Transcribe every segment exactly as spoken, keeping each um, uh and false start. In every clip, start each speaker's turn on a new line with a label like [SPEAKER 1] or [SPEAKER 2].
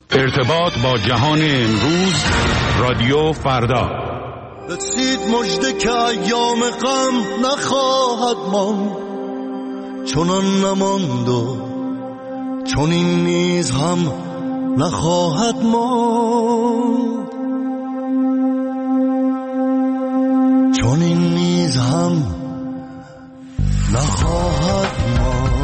[SPEAKER 1] ارتباط با جهان امروز، رادیو فردا.
[SPEAKER 2] رسید مژده که ایام غم نخواهد ماند، چنان نماند و چون این نیز هم نخواهد ماند، چون این نیز هم نخواهد ماند.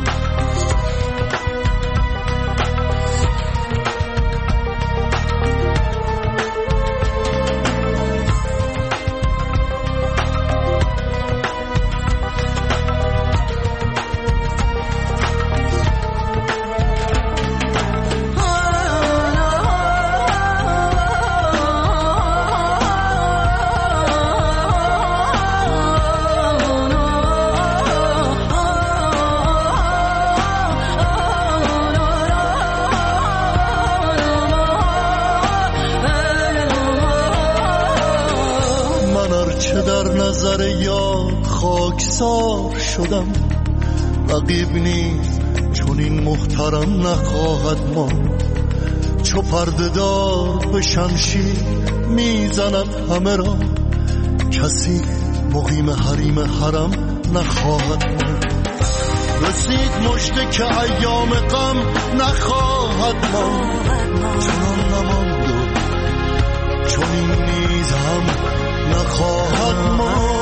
[SPEAKER 2] نظر یاد خاکسار شدم، رقیب نیز چون این محترم نخواهد ماند. چو پرده دار به شمشیر میزند همه را، کسی مقیم حریم حرم نخواهد ماند. رسید مژده که ایام غم نخواهد ماند، چنان نماند و چون این نیز هم نخواهد ماند.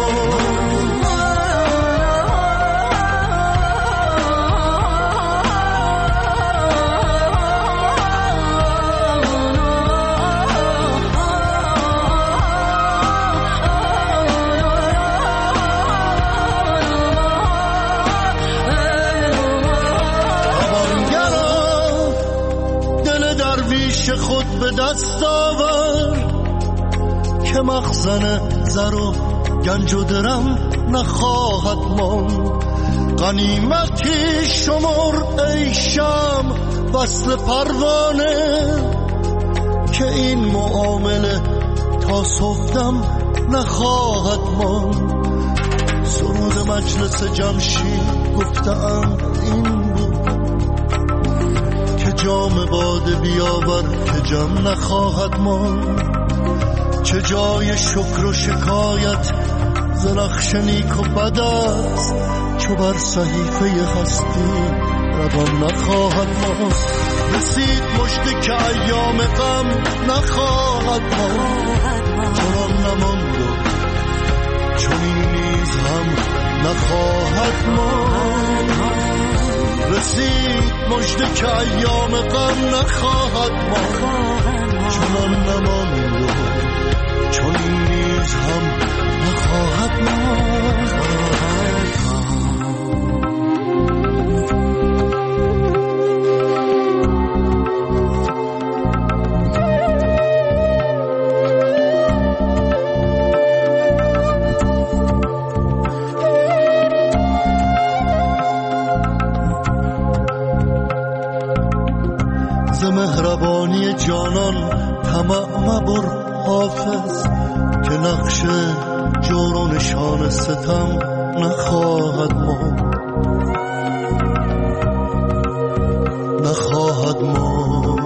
[SPEAKER 2] توانگرا دل درویش خود به دست آور، که مخزن زر و گنج و درم نخواهد ماند. غنیمتی شمر ای شمع وصل پروانه، که این معامله تا صبحدم نخواهد ماند. سرود مجلس جمشید گفته‌اند این بود، که جام باده بیاور که جم نخواهد ماند. چه جای شکر و شکایت ز نقش نیک و بد است، چو بر صحیفه هستی روان نخواهد ماند. رسید مژده که ایام غم نخواهد ماند، چنان نماند و چون این نیز هم نخواهد ماند. رسید مژده که ایام غم نخواهد ماند، چنان نماند و چون این نیز هم نخواهد ماند. ز مهربانی جانان طمع مبر حافظ، که نقش جور و نشان ستم نخواهد ماند، نخواهد ماند،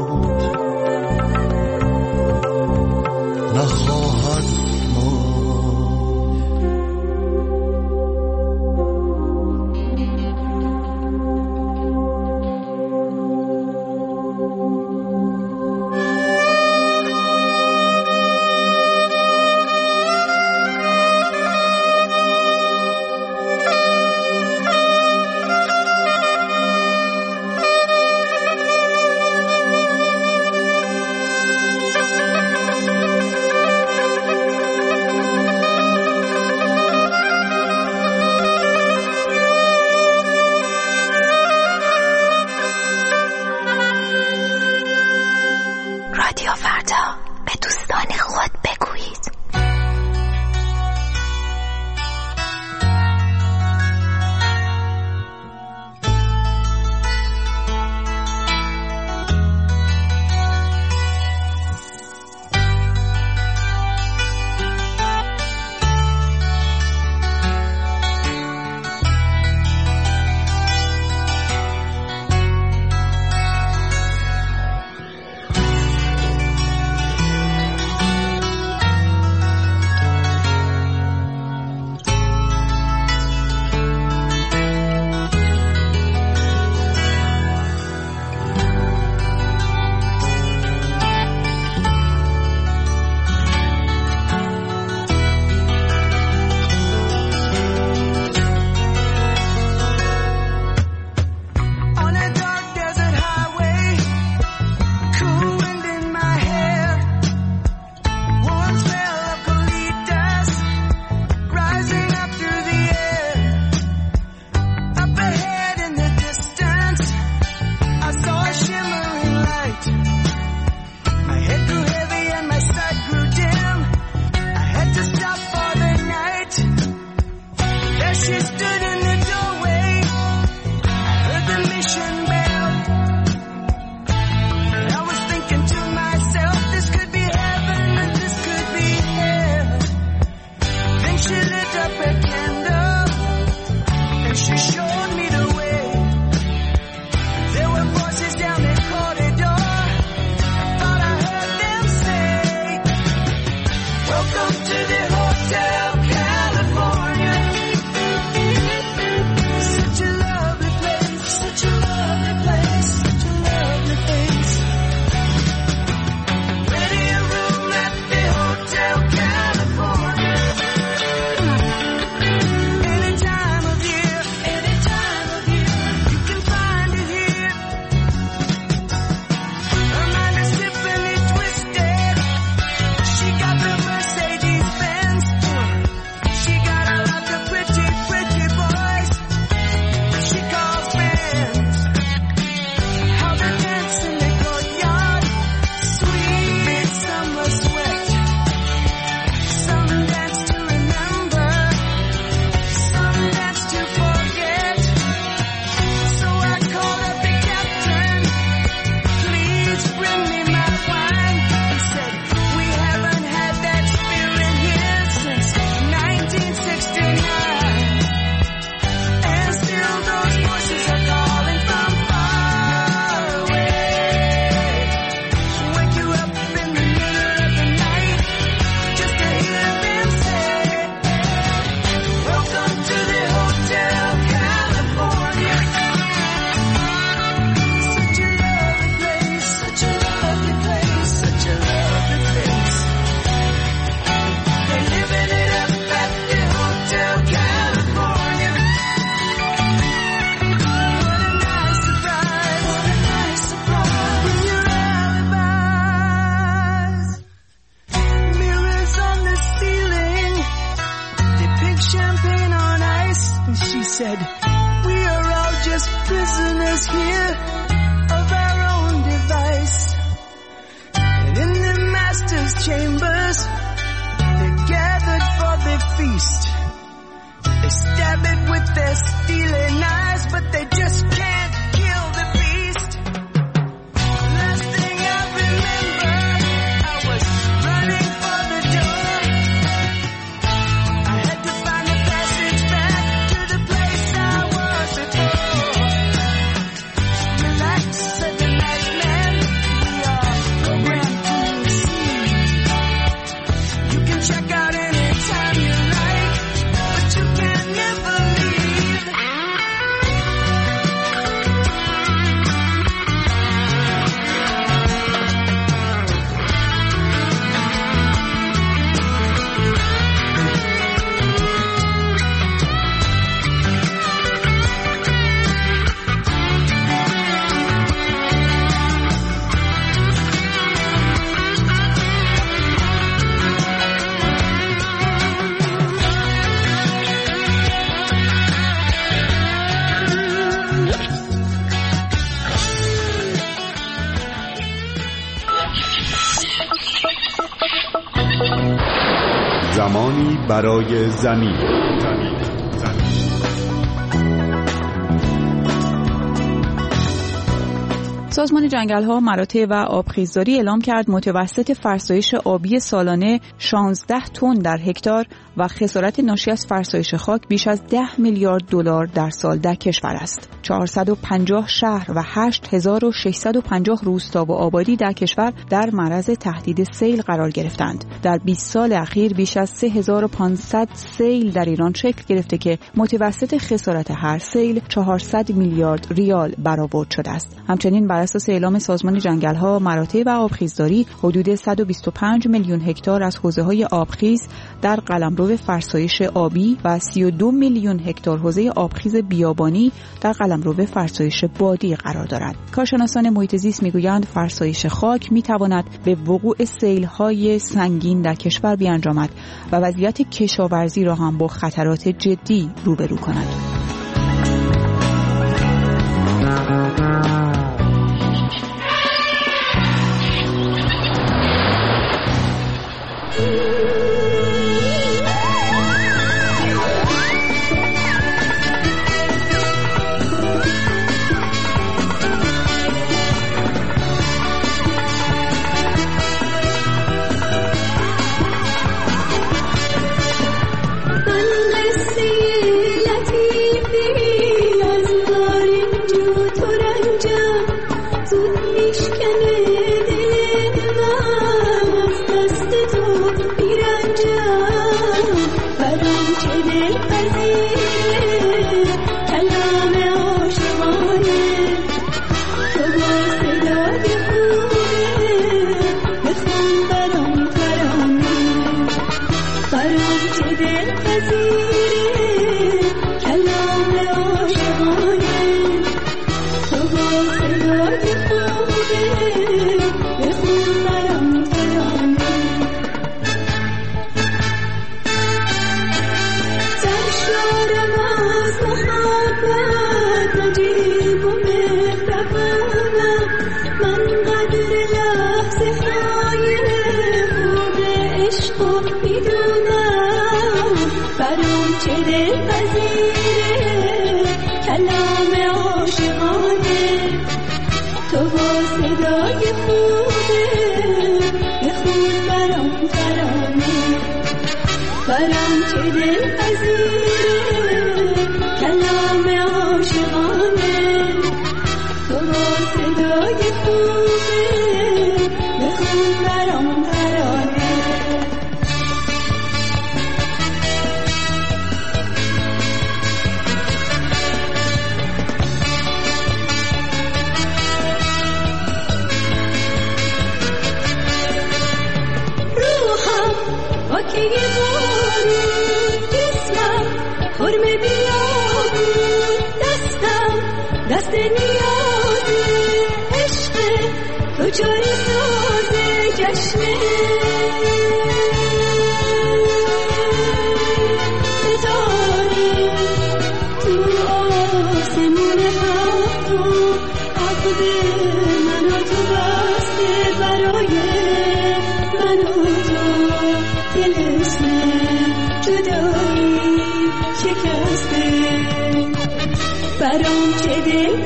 [SPEAKER 2] نخواهد ماند.
[SPEAKER 1] زمانی برای زمین.
[SPEAKER 3] سازمان جنگل‌ها، مراتع و آبخیزداری اعلام کرد متوسط فرسایش آبی سالانه شانزده تن در هکتار و خسارت ناشی از فرسایش خاک بیش از ده میلیارد دلار در سال در کشور است. چهارصد و پنجاه شهر و هشت هزار و ششصد و پنجاه روستا و آبادی در کشور در معرض تهدید سیل قرار گرفتند. در بیست سال اخیر بیش از سه هزار و پانصد سیل در ایران شکل گرفته که متوسط خسارت هر سیل چهارصد میلیارد ریال برآورد شده است. همچنین بر اساس اعلام سازمان جنگل‌ها، مراتع و آبخیزداری حدود صد و بیست و پنج میلیون هکتار از حوزه‌های آبخیز در قلمرو فرسایش آبی و سی و دو میلیون هکتار حوزه آبخیز بیابانی در قلمرو فرسایش بادی قرار دارد. کارشناسان محیط زیست میگویند فرسایش خاک میتواند به وقوع سیل‌های سنگین در کشور بیانجامد و وضعیت کشاورزی را هم با خطرات جدی روبرو کند.
[SPEAKER 4] برام چه دل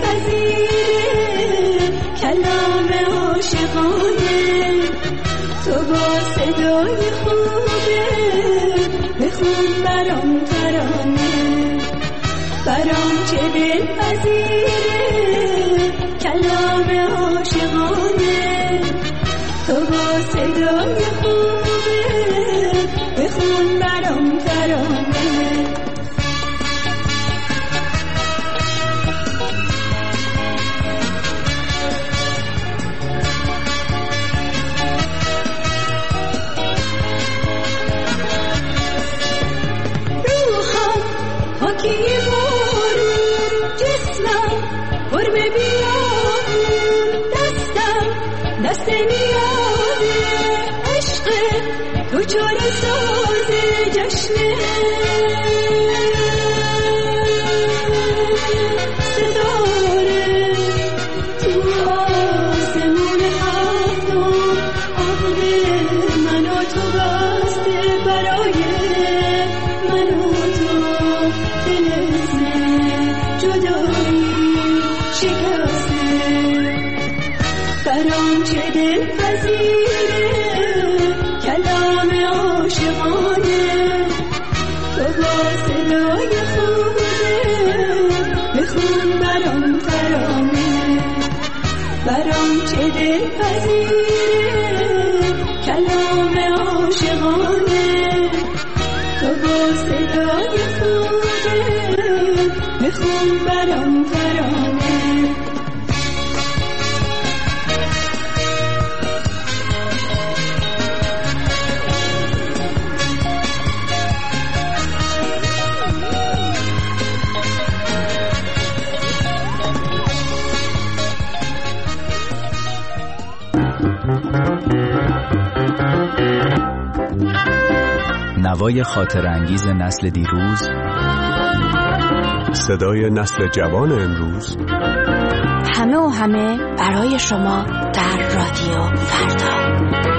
[SPEAKER 4] پذیره کلام عاشقانه تو با صدای خوبه بخون برام ترانه برام چه دل پذیره کلام عاشقانه تو با صدای خوبه بخون برام ترانه که یه بارون جسمم قرب بیابون دستم دست نیازه عشق تو چاره سازه جشنه ستاره تو آسمون هفتم عقل من و تو بسته برای برام چه دلپذیره کلام عاشقانه تو با صدای خوبه بخون برام ترانه برام چه دلپذیره کلام عاشقانه تو با صدای خوبه بخون برام ترانه
[SPEAKER 5] نوای خاطر انگیز نسل دیروز،
[SPEAKER 6] صدای نسل جوان امروز،
[SPEAKER 7] همه و همه برای شما در رادیو فردا.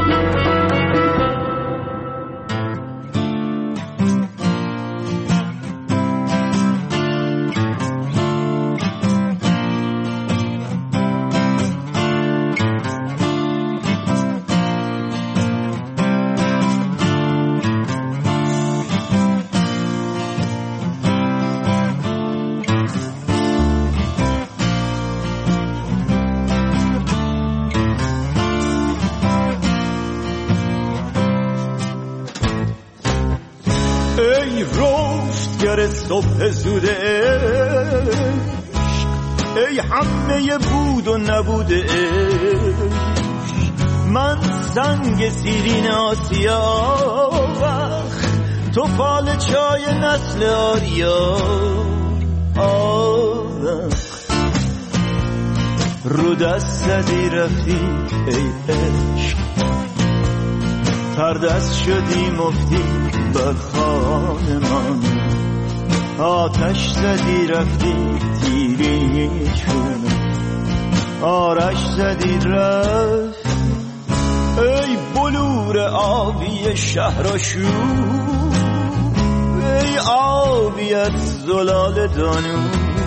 [SPEAKER 2] ای رشدگر صبح زود عشق، ای همه بود و نبود عشق، من سنگ سیرین آسیا وقت تو فال چای نسل آریا آوخ رو دست زدی رفتی ای عشق تر دست شدی مفتی بر خانمان آتش زدی رفتی تیری چونه آرش زدی رفت ای بلور آبی شهرآشوب ای آبی از زلال دانو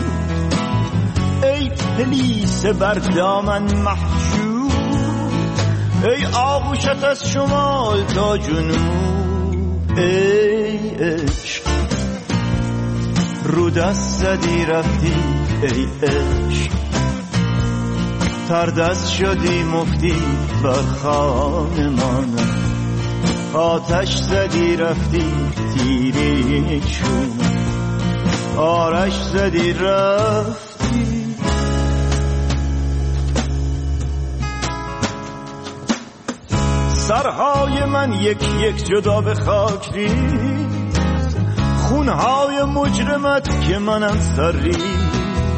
[SPEAKER 2] ای پلیس بر دامن محجوب ای آغوشت از شمال تا جنوب ای عشق رو دست زدی رفتی ای عشق تر دست شدی مفتی بر خانمان آتش زدی رفتی تیری چونه آرش زدی رفتی سرهای من یک یک جدا به خاک ریز خونهای مجرمت که منم سر ریز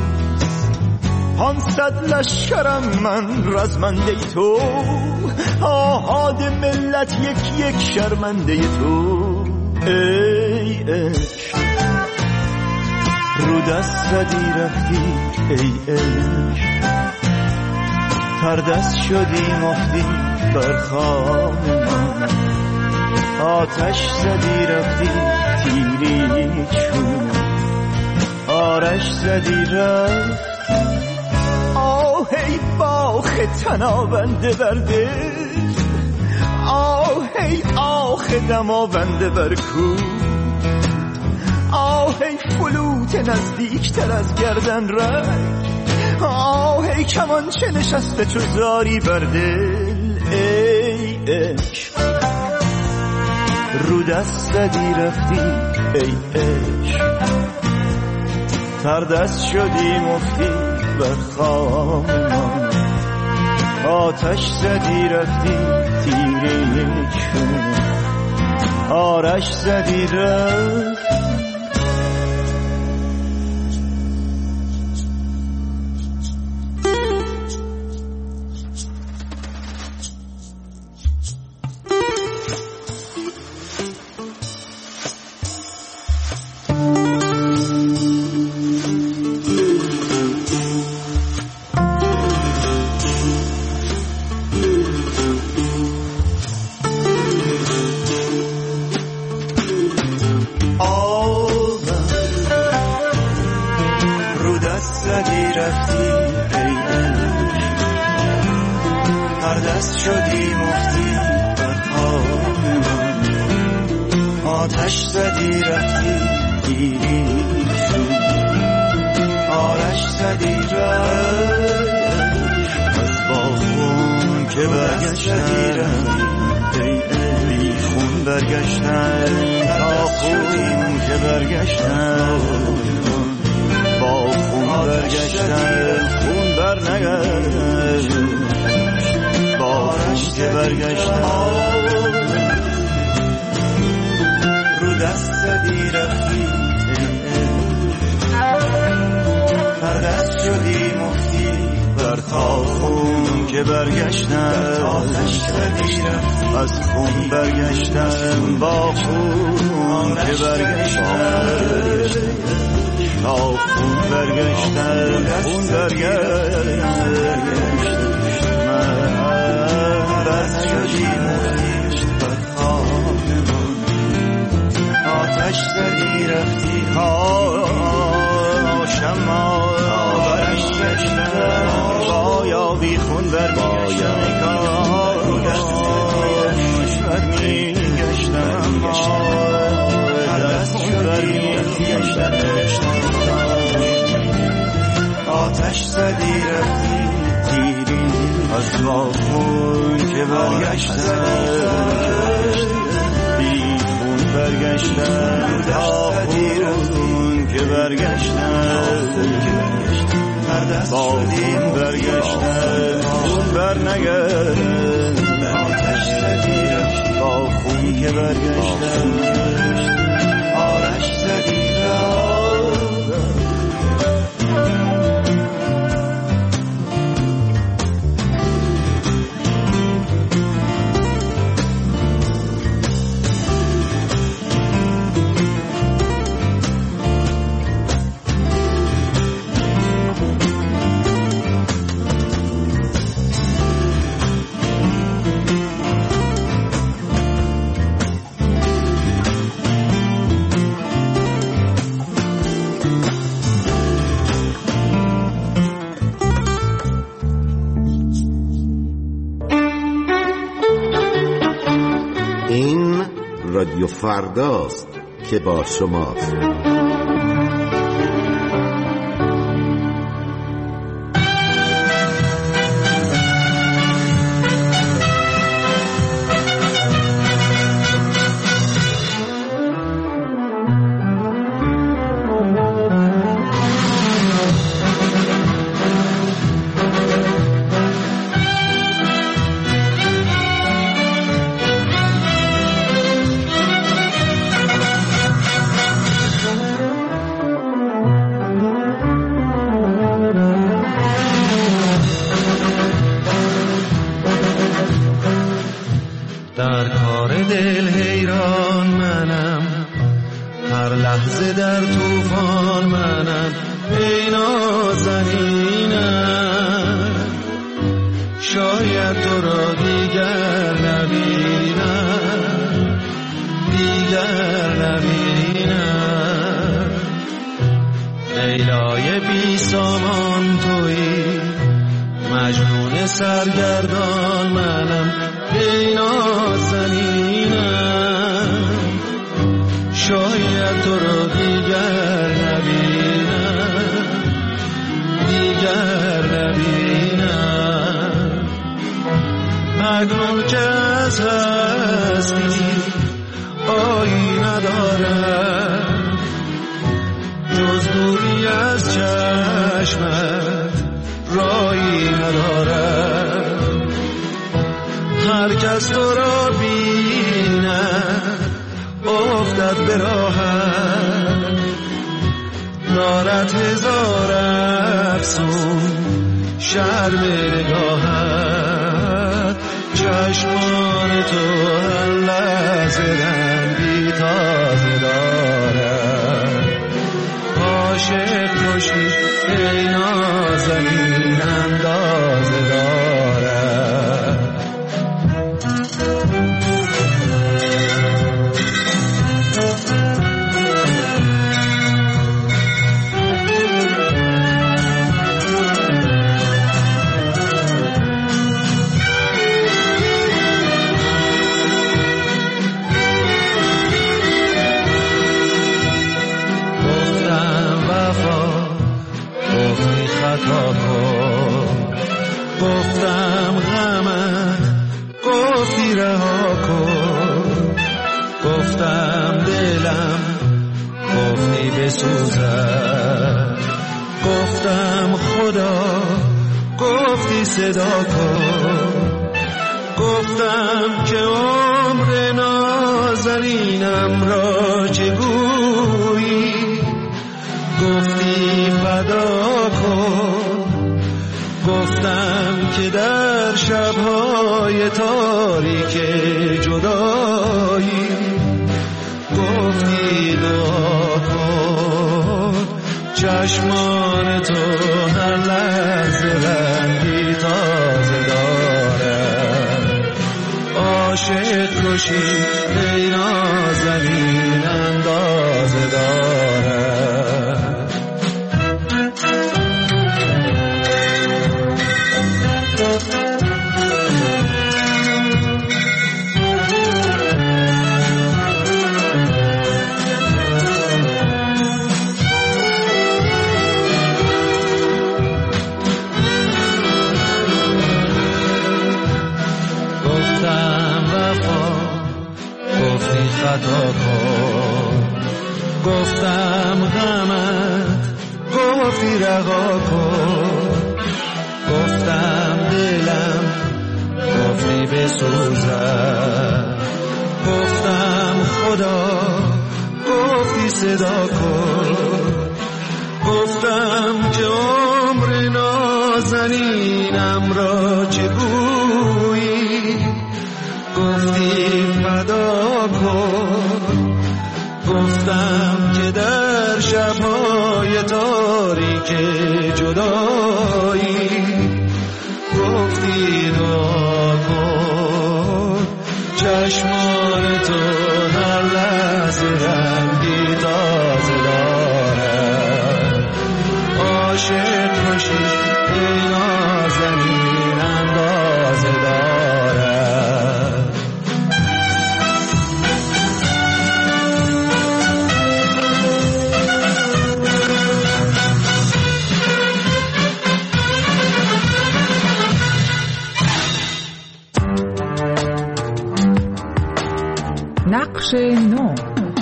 [SPEAKER 2] پانصد لشکرم من رزمنده تو آهاد ملت یک یک شرمنده تو ای عشق رو دست زدی رفتی ای عشق تر دست شدی مفتی بر خانمان آتش زدی رفتی تیری چونه آرش زدی رفت آه ای باخ تنابنده برده آه ای آخ دماونده بر کو آه ای فلوت نزدیکتر از گردن رنگ آه ای کمانچه نشسته چو زاری بر دل ای عشق رو دست زدی رفتی ای عشق تر دست شدی مفتی بر خانمان آتش زدی رفتی تیری چونه آرش زدی رفت Oh هر دست شدی مفتی بر پای من، آتش زدی رفتی دیری شد، آرش زدی رفتی از با خون که برگشتن، بی خون برگشتن تا خون که برگشتن، با خون برگشتن خون بر نگشت، با خون که برگشتن رو دست زدی رفتی، هر دست شدی مفتی بر تا خون که برگشتن، آتش زدی رفتی از خون برگشتن، با خون که برگشتن تا خون برگشتن، خون برگشتن من هر دست شدی مفتی بر تا آتش زدی رفتی، ها شما برش گشتن با یا بی خون برگشتن، کاش می گشتن هر دست خون برگشتن، آتش زدی رفتی دیرین از با خون که برگشتن، بی خون برگشتن تا خون که برگشتن، با خون برگشتن خون بر نگشت، آتش زدی رفتی با خون که برگشتن، آرش زدی رفتی.
[SPEAKER 8] رادیو فرداست که با شماست.
[SPEAKER 2] در کار دل حیران منم، هر لحظه در طوفان منم، ای نازنینم شاید تو را دیگر نبینم، دیگر نبینم، لیلای بی سامان تویی، مجنون سرگردان منم، ای نازنینم شاید تو را دیگر نبینم، دیگر نبینم، مجنون که از هستی آیی ندارم، جز دوری از چشمت رایی ندارم، هر کس تو را بیند افتد به راحت، دارد هزار افسون شرم نگاهت، چشمان تو هر لحظه رنگی تازه دارد، عاشق کشی ای نازنین اندازه دارد.
[SPEAKER 9] بسوزد. گفتم خدا گفتی صدا کن، گفتم که عمر نازنینم را چگویی، گفتی فدا کن، گفتم که در شبهای تاریک جدایی، گفتی دعا کن، چشمان تو هر لحظه رنگی تازه دارد. عاشق کشی ای نازنین اندازه دارد. خطا کن، گفتم غمت، گفتی رها کن، گفتم دلم، گفتی بسوزد، گفتم خدا گفتی صدا کن، گفتم که عمر نازنینم را چگویی، گفتی فدا کن، گفتم که در شبهای تاریک جدایی، گفتی دعا کن، چشمان تو هر لحظه رنگی تازه دارد. عاشق باشی ای نازنین اندازه دارد.
[SPEAKER 3] نقش نو.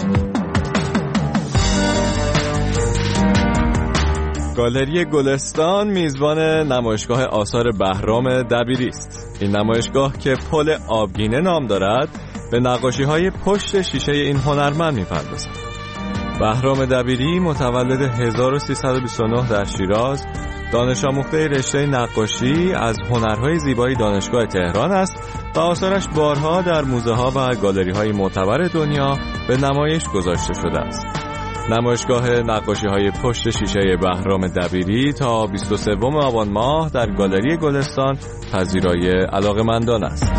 [SPEAKER 10] گالری گلستان میزبان نمایشگاه آثار بهرام دبیری است. این نمایشگاه که پل آبگینه نام دارد به نقاشی‌های پشت شیشه این هنرمند می‌پردازد. بهرام دبیری متولد هزار و سیصد و بیست و نه در شیراز، دانش آموخته رشته نقاشی از هنرهای زیبایی دانشگاه تهران است و آثارش بارها در موزه‌ها و گالری‌های معتبر دنیا به نمایش گذاشته شده است. نمایشگاه نقاشی‌های پشت شیشه بهرام دبیری تا بیست و سوم آبان ماه در گالری گلستان پذیرای علاقه‌مندان است.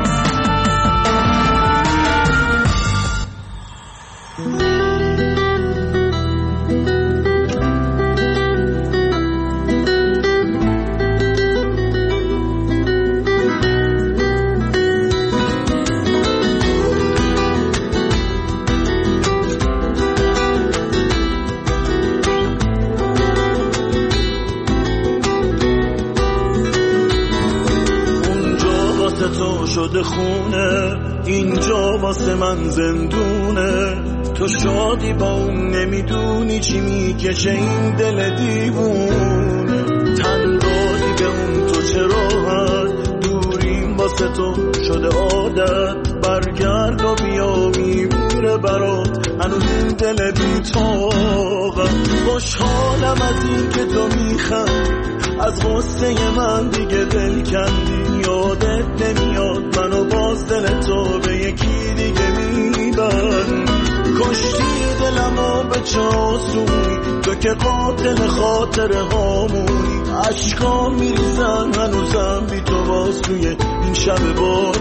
[SPEAKER 2] شده خونه، اینجا واسه من زندونه. تو شادی با اون نمیدونی چی میکشه این دل دیوونه. تن دادی به اون تو چرا هست، دوریم واسه تو شده عادت. برگرد و بیا میمیره برات هنوز این دل بی طاقت. خوشحالم از این که تو میخند، از غصه من دیگه دل کندی. یادت نمیاد منو باز دل تو به یکی دیگه میبند. کشتی دلمو به چاسونی، تو که قاتل خاطر هامونی. عشقا میریزن هنوزم بی تو باز توی این شب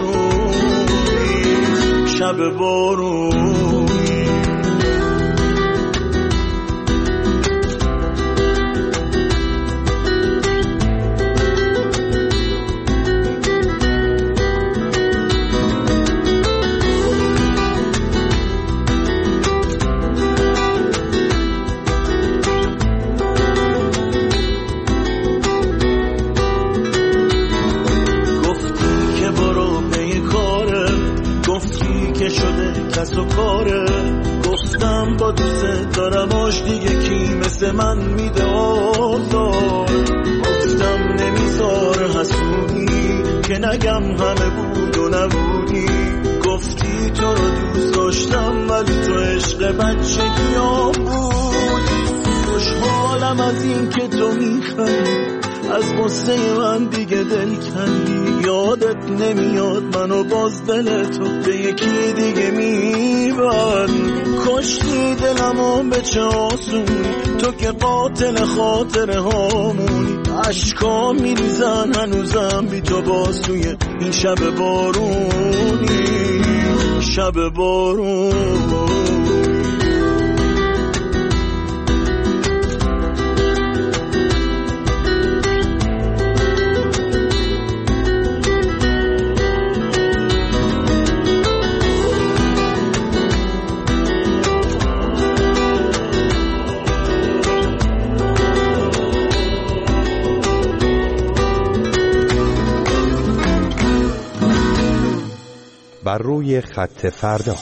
[SPEAKER 2] بارونی، شب بارونی. من با دوست دارماش دیگه کی مثل من میده آزار. گفتم نمیذار حسودی که نگم همه بود و نبودی. گفتی تو رو دوست داشتم ولی تو عشق بچگی ها بودی. خوشحالم از این که تو میخندی، از قصه من دیگه دل کندی. یادت نمیاد منو باز دل تو به یکی دیگه میبند. کشتی دلمو به چه آسونی، تو که قاتل خاطره هامونی. عشقا میریزن هنوزم بی تو باسوی این شب بارونی، شب بارون.
[SPEAKER 6] بر روی خط فردا.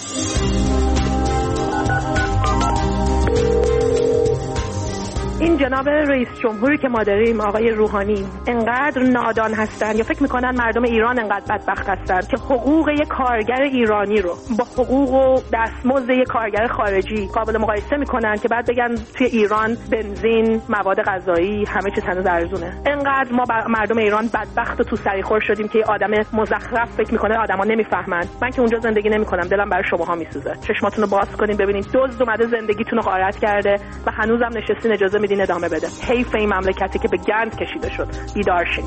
[SPEAKER 11] این جناب رئیس جمهوری که ما داریم، آقای روحانی، انقدر نادان هستن یا فکر میکنن مردم ایران انقدر بدبخت هستن که حقوق یک کارگر ایرانی رو با حقوق و دستمزد یک کارگر خارجی قابل مقایسه میکنن که بعد بگن توی ایران بنزین، مواد غذایی، همه چیز هنوز ارزونه. انقدر ما مردم ایران بدبخت و تو سریخور شدیم که آدم مزخرف فکر میکنه آدما نمیفهمن. من که اونجا زندگی نمیکنم، دلم برای شماها میسوزه. چشماتونو باز کنین ببینید دزد اومده زندگیتون رو غارت کرده و هنوزم نشستین اجازه میدین ادامه بده. حیف این مملکتی که به گند کشیده شد. بیدار شید.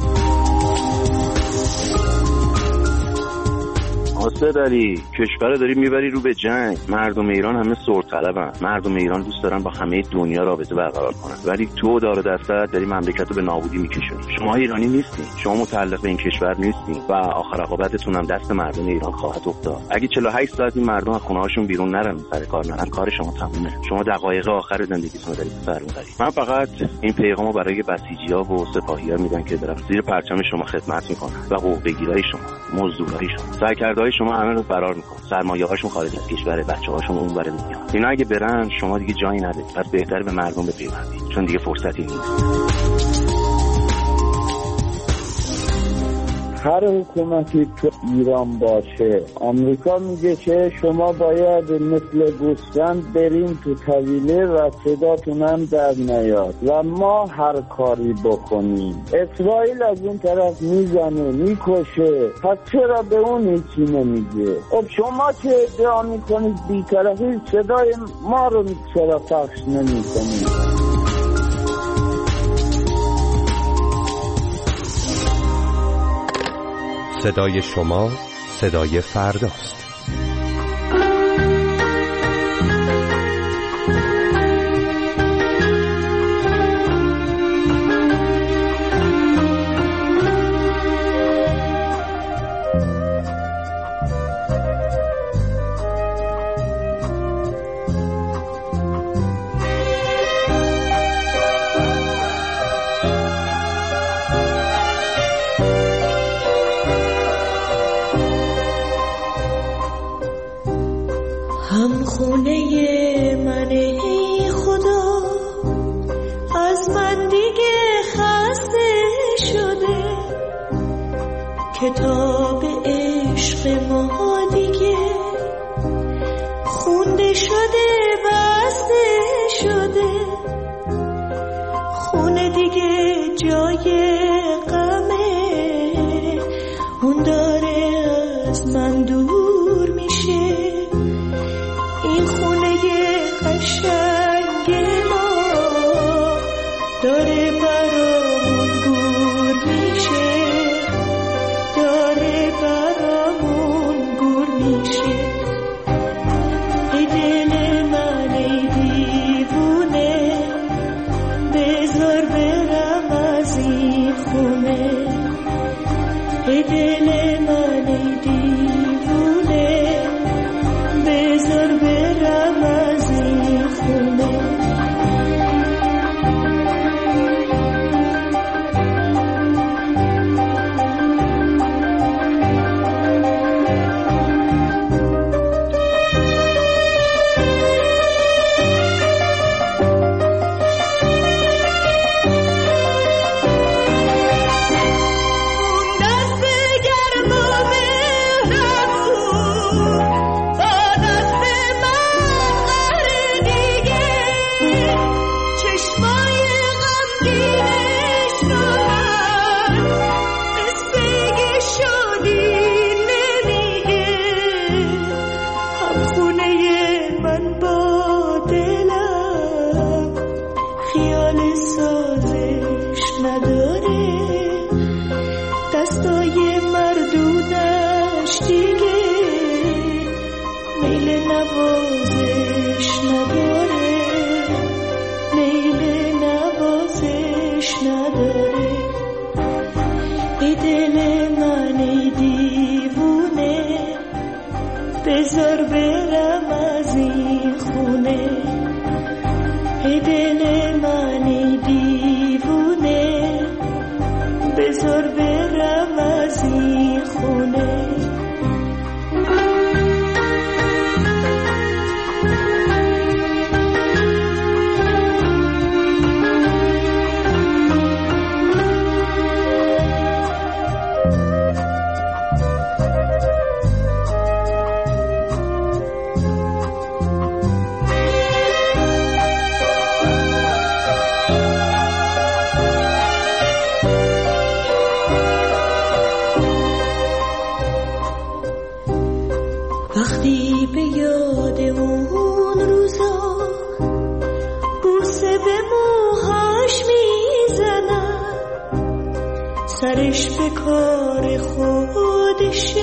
[SPEAKER 12] آسه داری کشور داری میبری رو به جنگ. مردم ایران همه سرطلبن. مردم ایران دوست دارن با همه دنیا رابطه برقرار کنن، ولی تو دار دستت داری مملکت رو به نابودی میکشونی. شما ایرانی نیستین، شما متعلق به این کشور نیستین و آخر عاقبتتون هم دست مردم ایران خواهد افتاد. اگه چهل و هشت ساعت این مردم از خونه‌هاشون بیرون نرن، سر کار نرن، کار شما تمومه. شما دقایق آخر زندگیتون رو دارید سر می‌برید. من فقط این پیغامو برای بسیجی‌ها و سپاهی‌ها میدم که دارن زیر پرچم شما خدمت میکنن و حقوق بگیرای شما، مزدورای شما، سرکردهای شما همه رو فرار میکنن. سرمایه‌هاشون خارج از کشوره، بچه‌هاشون اون ور دنیا. اینا اگه برن شما دیگه جایی ندارید. پس بهتره به مردم بپیوندید، چون دیگه فرصتی نیست.
[SPEAKER 13] هر حکومتی تو ایران باشه، آمریکا میگه که شما باید مثل گوسفند بریم تو طویله و صداتون هم در نیاد و ما هر کاری بکنیم. اسرائیل از این طرف میزنه میکشه، پس چرا به اون هیچی نمیگه؟ خب شما که ادعا میکنید بی‌طرفی، صدای ما رو چرا پخش نمیکنید؟
[SPEAKER 6] صدای شما صدای فرداست.
[SPEAKER 4] هم خونه من ای خدا، از من دیگه خسته شده، کتاب عشق ما دیگه خونده شده، بسته شده، خونه دیگه جای غمه، اون داره از من دور میشه. این خونه قشنگ ما داره برامون گور میشه، داره برامون گور میشه. ای دل من ای دیوونه، بذار برم از این خونه. ای دل من ای دیوونه، بذار برم از این خونه. بذار برم از این خونه، ای دل من دیوونه، بذار برم از این خونه. وقتی به یاد اون روزا بوسه به موهاش میزنم، سرش به کار خودشه،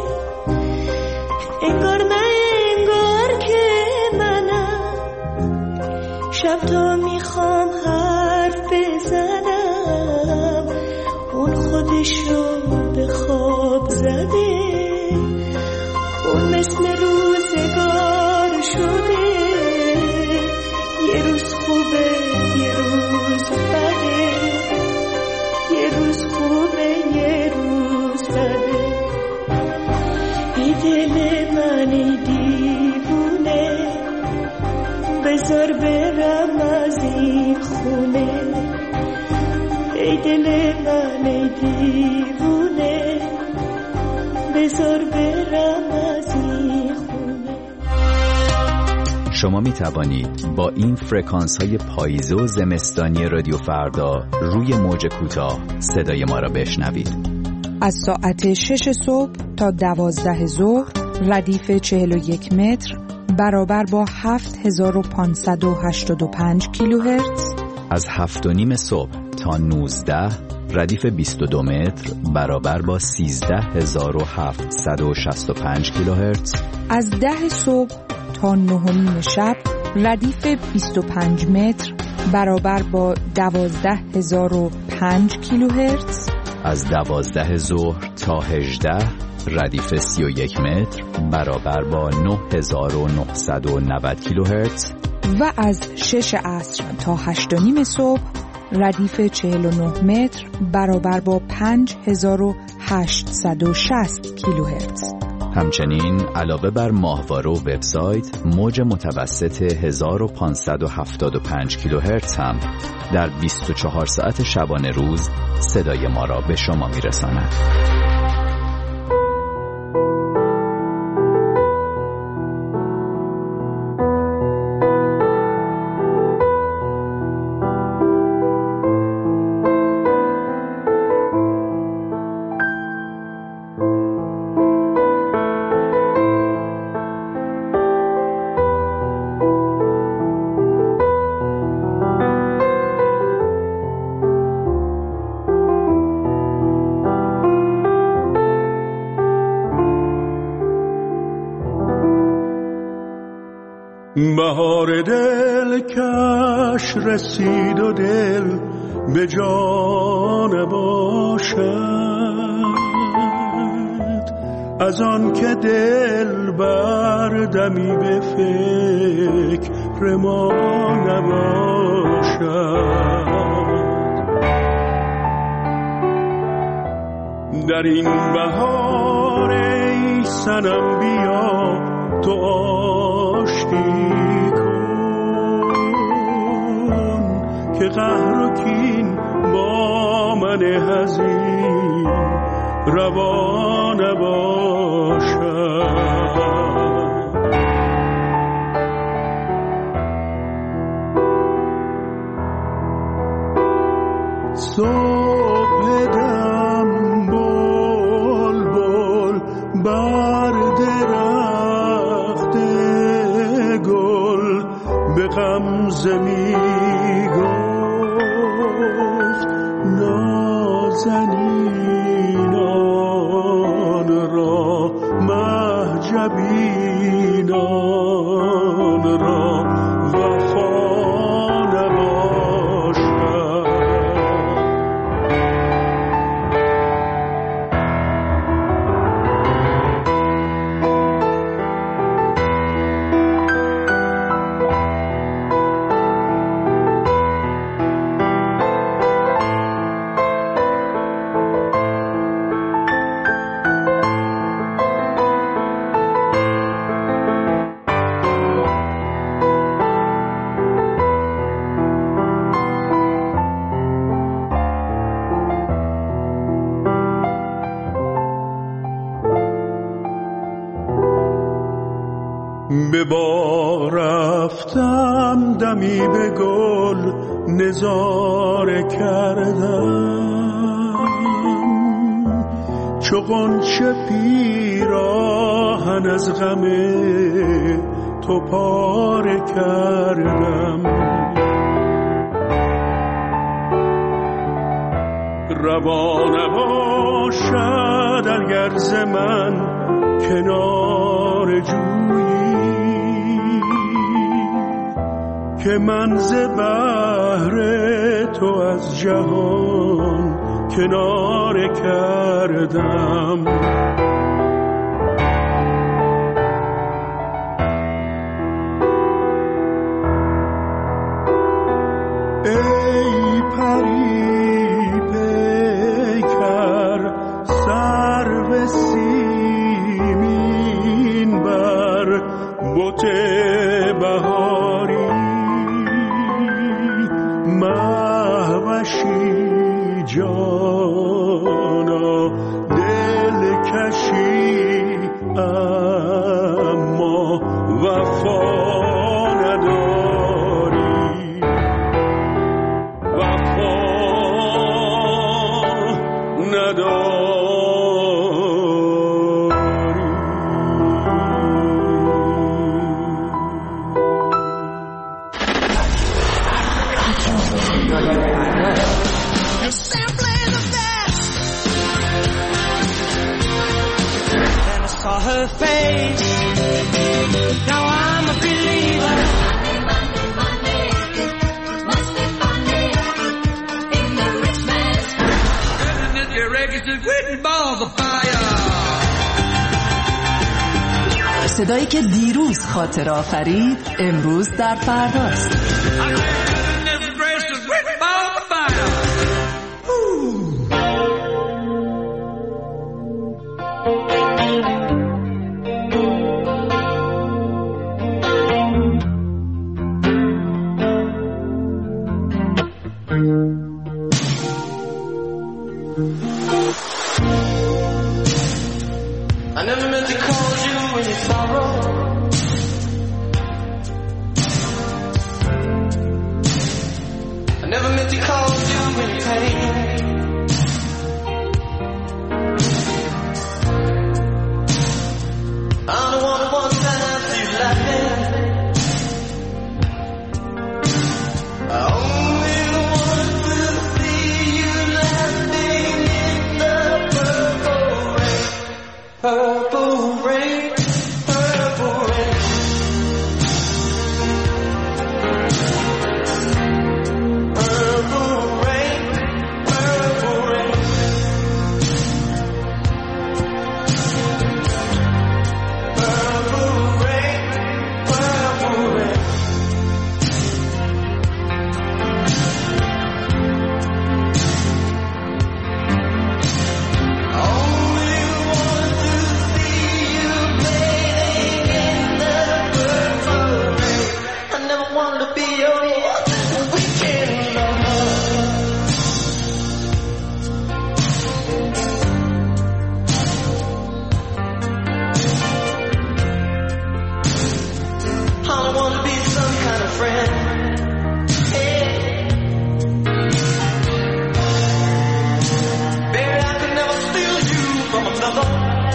[SPEAKER 4] انگار نه انگار که منم، شب تا میخوام حرف بزنم، اون خودشو به خواب زده، اون مثل روزگار شده، یه روز خوبه یه روز بده، یه روز خوبه یه روز بده. ای دل من دیوونه، بذار برم از این خونه، ای دل من دیوونه، بذار برم از این خونه.
[SPEAKER 5] شما می توانید با این فرکانس های پاییزه و زمستانی رادیو فردا روی موج کوتاه صدای ما را بشنوید.
[SPEAKER 3] از ساعت شش صبح تا دوازده ظهر ردیف چهل و یک متر برابر با هفت هزار و پانصد و هشتاد و پنج کیلوهرتز.
[SPEAKER 5] از هفت و نیم صبح تا نوزده ردیف بیست و دو متر برابر با سیزده هزار و هفتصد و شصت و پنج کیلوهرتز.
[SPEAKER 3] از ده صبح تا نه و نیم شب ردیف بیست و پنج متر برابر با دوازده هزار و پنج کیلوهرتز.
[SPEAKER 5] از دوازده ظهر تا هجده ردیف سی و یک متر برابر با نه هزار و نهصد و نود کیلوهرتز.
[SPEAKER 3] و از شش عصر تا هشت و نیم صبح ردیف چهل و نه متر برابر با پنج هزار و هشتصد و شصت کیلوهرتز.
[SPEAKER 5] همچنین علاوه بر ماهواره و وبسایت، موج متوسط هزار و پانصد و هفتاد و پنج کیلوهرتز هم در بیست و چهار ساعت شبانه روز صدای ما را به شما میرساند.
[SPEAKER 2] بهار دل کش رسید و دل به جان باشد، از آن که دل بردمی به فکر ما نباشد. در این بهار ای صنم بیا تو آشتی کن که قهر و کین با من حزین روا نباشد. صبح دم بل بل بر درخت گل به غمزه می گفت نازنینان را مهجبینان را وفا نباشد. به باغ رفتم دمی به گل نظاره کردم، چو غنچه پیراهن از غم تو پاره کردم. روا نباشد اگر ز من کنار جویی، که من ز بحر تو از جهان کناره کردم. ای پری پیکر سرو سیمین بر بت بهاری، مهوشی جانا دلکشی اما وفا نداری، وفا نداری.
[SPEAKER 9] Saw her face. Now I'm a believer. Money, money, money. Must be funny in the rich man's house. Isn't it your records written balls of fire?
[SPEAKER 14] صدایی که دیروز خاطر آفرید امروز در فرداست.
[SPEAKER 9] I never meant to call you when you sorrow. I never meant to call you when you pain. I don't wanna one time see you laughing. I only want to see you laughing in the purple rain. Purple rain, purple rain. Purple rain, purple rain. Purple rain, purple rain. Only want to see you bathing in the purple rain. I never wanted to be your weekend lover. I don't want to be some kind of friend. Hey. Baby, I could never steal you from another.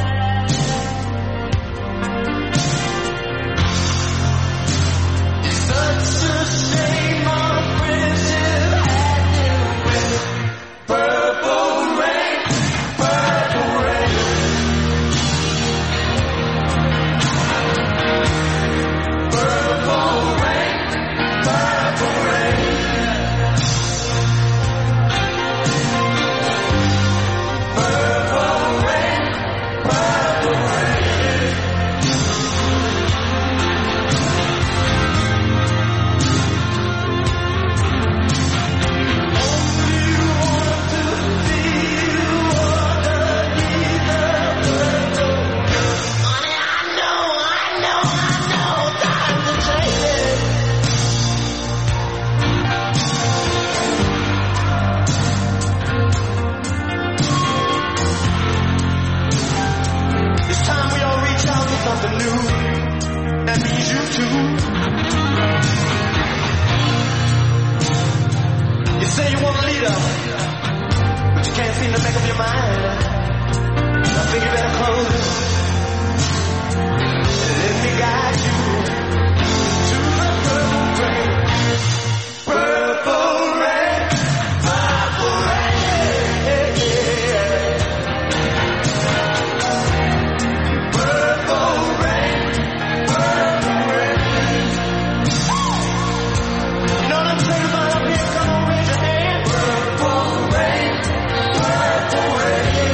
[SPEAKER 9] It's such a shame our friendship had to end. Purple rain, purple rain. Purple rain, purple rain. Purple rain, purple rain. Only want to see you underneath the purple. Honey, I know, I know, I know, time to change it. It's time we all reach out for something new. I need you to. You say you want a leader, but you can't seem to make up your mind. I think you better close and let me guide you to the purple rain. Purple rain, purple rain, yeah, yeah. Purple rain, purple rain. You know what I'm saying about up here? Come on, raise your hand. Purple rain, purple rain.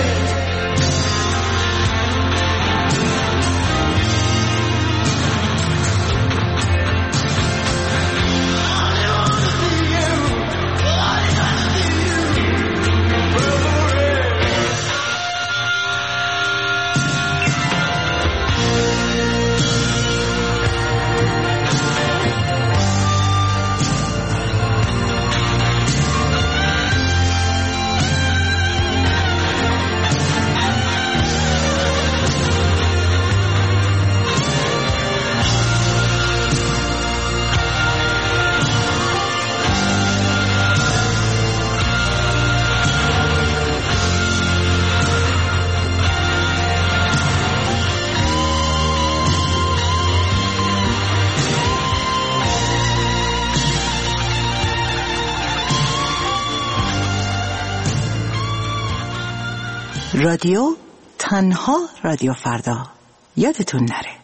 [SPEAKER 15] رادیو تنها رادیو فردا، یادتون نره.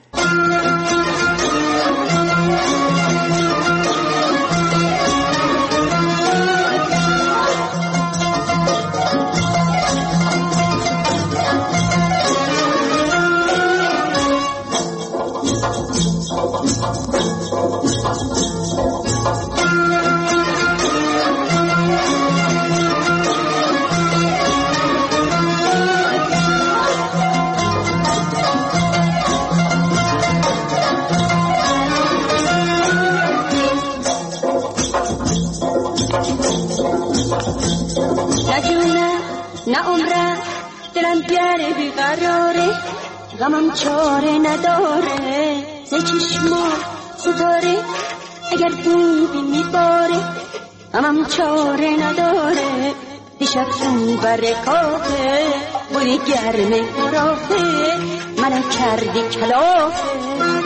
[SPEAKER 4] نه عمره دلم گره بیقراره، غمم چاره نداره، ز چشما ستاره اگر دیدی میباره، غمم چاره نداره. دیشب تو برکافه بودی گرمه رافه، منو کردی کلافه.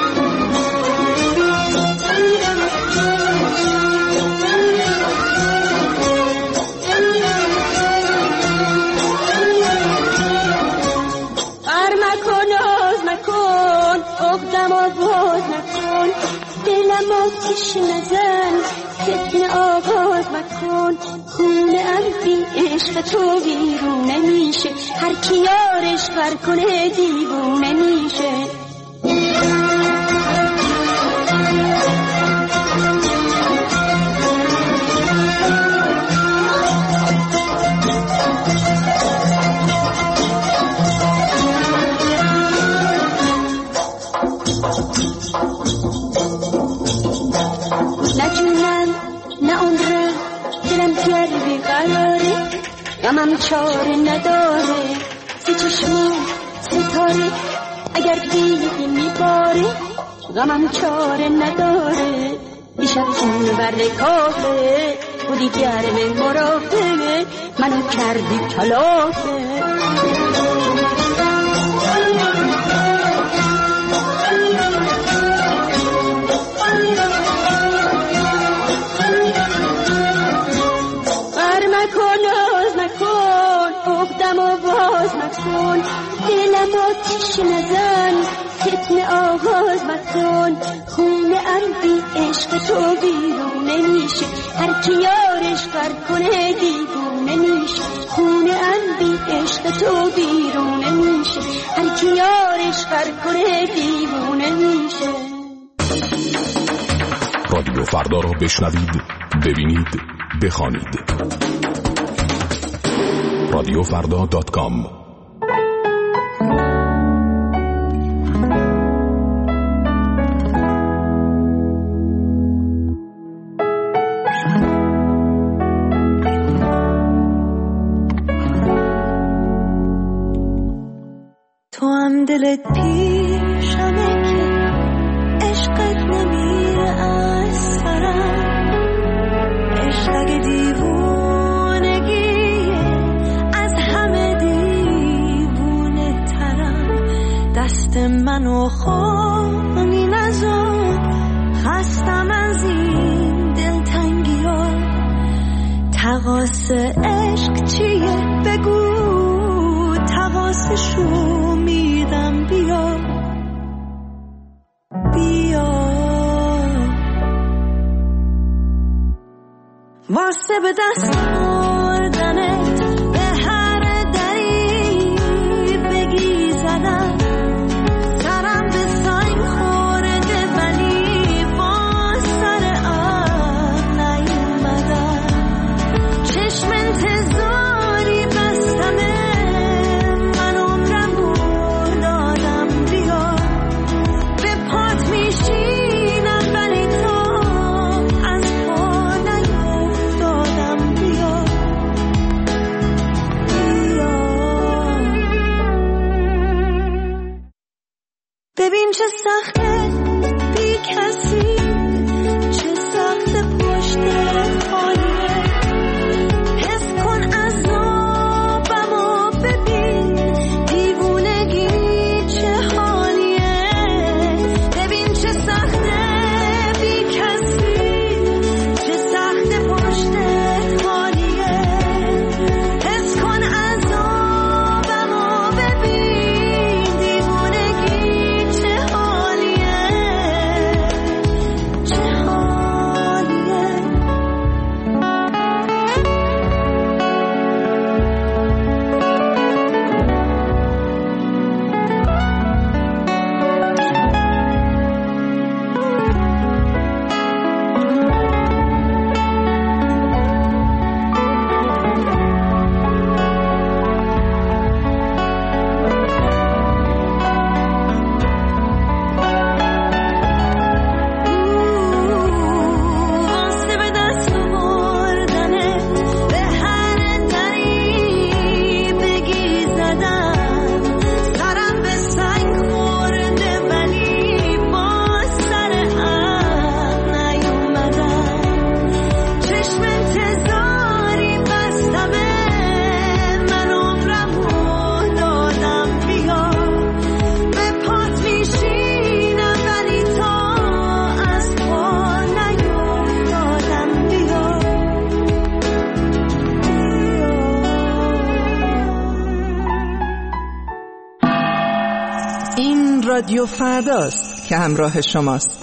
[SPEAKER 4] اقدم و باز نکن، دلم آتیش نزن، فتنه آغاز مکن. خونه ام بی عشق تو بیرونه میشه، هر کی یارش بر کنه دیوونه میشه. غمم چاره نداره، سی چشمو ستاره اگر دیدی میباره، غمم چاره نداره. دیشب تو برکافه بودی گرمه مرافه، منو کردی کلافه. دلم آتیش نزن، فتنه آغاز مکن. خونه ام بی عشق تو بیرونه میشه، هر کی یارش بر کنه دیوونه میشه. خونه ام بی عشق تو بیرونه میشه، هر کی یارش بر کنه دیوونه میشه.
[SPEAKER 16] رادیو فردا رو بشنوید، ببینید، بخوانید. رادیو فردا دات کام.
[SPEAKER 4] تو هم دلت پیشمه که عشق
[SPEAKER 9] نمیره از سرم، عشق اگه دیوونگیه از همه دیوونه ترم. دست منو خونی نزار، خستم از این دلتنگی ها. تقاس عشق چیه بگو، تقاسشو میدم. بیا بیا واسه به دست آوردنت به هر دری بگی زدم. سرم به سنگ خورده ولی با سر آب نیومدم. چشم انتظاری بستمه، من عمرمو دادم. بیا به پات میشینم ولی تو از پا نیفتادم. بیا بیا ببین چه سخته بی کسی، چه سخته پشتت خالیه. حس کن عذابمو ببین، دیوونگی چه حالیه. ببین چه سخته بی کسی، چه سخته پشتت خالیه. حس کن عذابمو ببین، دیوونگی چه حالیه چه حالیه. واسه به دست آوردنت به هر دری بگی زدم. سرم به سنگ خورده ولی با سر آب نیومدم. چشم انتظاری بستمه، من عمرمو دادم. بیا به پات میشینم ولی تو از پا نیفتادم. بیا
[SPEAKER 15] این رادیو فرداست که همراه شماست.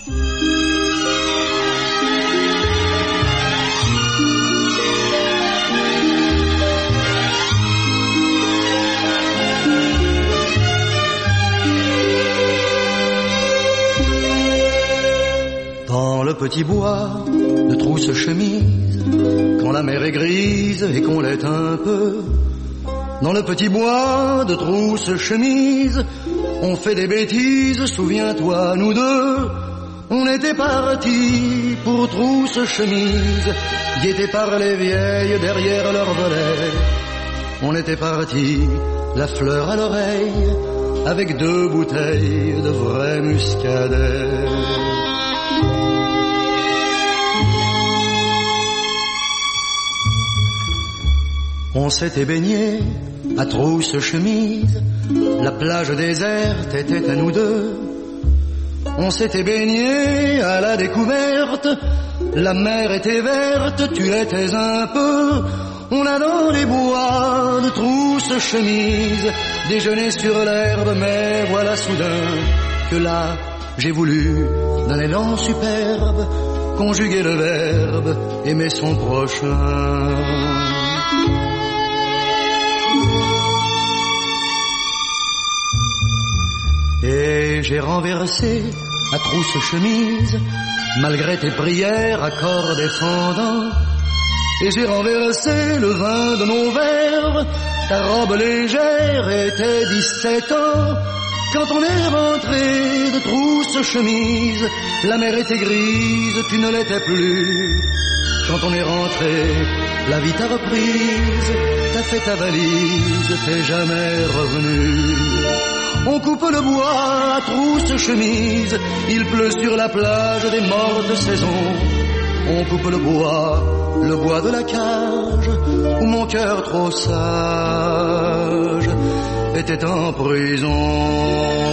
[SPEAKER 17] Dans le petit bois de trousse-chemise, quand la mer est grise et qu'on l'est un peu. Dans le petit bois de trousse-chemise, on fait des bêtises, souviens-toi, nous deux. On était partis pour trousse-chemise, guettés par les vieilles derrière leur volet. On était partis, la fleur à l'oreille, avec deux bouteilles de vrai muscadet. On s'était baigné à trousse-chemise, la plage déserte était à nous deux. On s'était baigné à la découverte, la mer était verte, tu l'étais un peu. On a dans les bois de trousse-chemise déjeuné sur l'herbe, mais voilà soudain que là j'ai voulu, d'un élan superbe, conjuguer le verbe aimer son prochain. Et j'ai renversé à trousse-chemise, malgré tes prières, accords défendants. Et j'ai renversé le vin de nos verres, ta robe légère était dix-sept ans. Quand on est rentré de trousse-chemise, la mer était grise, tu ne l'étais plus. Quand on est rentré, la vie t'a reprise, t'as fait ta valise, t'es jamais revenu. On coupe le bois à trousse chemise, il pleut sur la plage des mortes saisons. On coupe le bois, le bois de la cage, où mon cœur trop sage était en prison.